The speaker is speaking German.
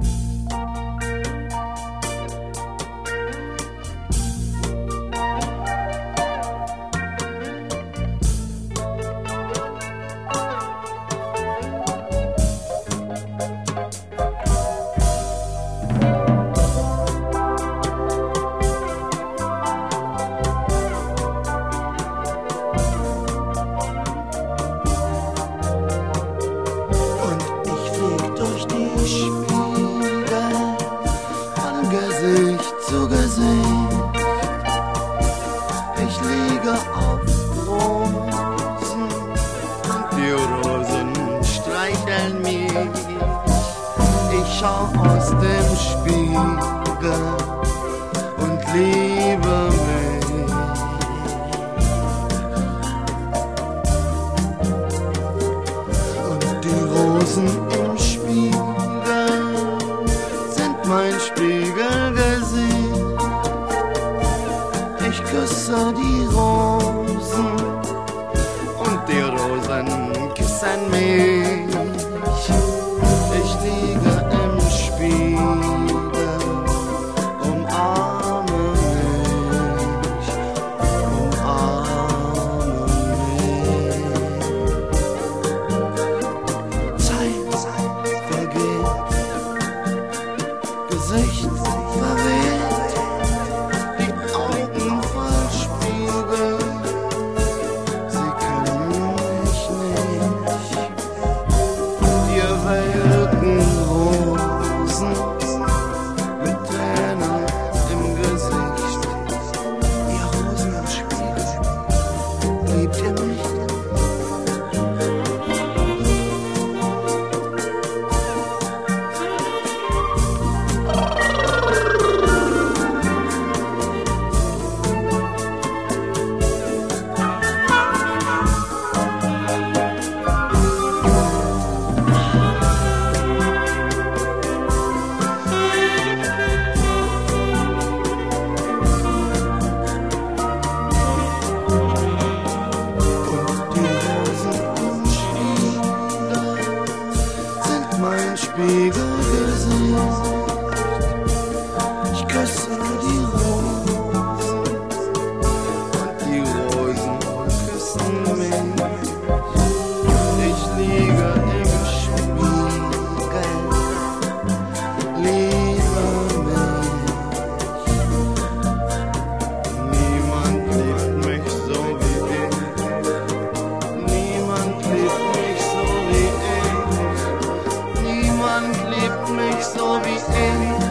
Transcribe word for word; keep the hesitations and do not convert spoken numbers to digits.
Gesicht zu Gesicht. Ich liege auf Rosen und die Rosen streicheln mich. Ich schau aus dem Spiegel und liebe mich. Und die Rosen im Spiegel sind mein Spiegelgesicht. Ich küsse die Rosen und die Rosen küssen mich. Ich liege im Spiegel, umarme mich, umarme mich. Zeit, Zeit vergeht, Gesicht verweht, die Augen voll Spiegel, sie kennen mich nicht. Wir welken Rosen mit Tränen im Gesicht. Ihr Rosen im Spiegel, liebt ihr mich? Mein Spiegelgesicht, ich küsse die Rosen und die Rosen küssen mich. Ich liege im Spiegel, liebe mich. Niemand liebt mich so wie ich. Niemand liebt mich so wie ich. Niemand liebt mich so wie ich.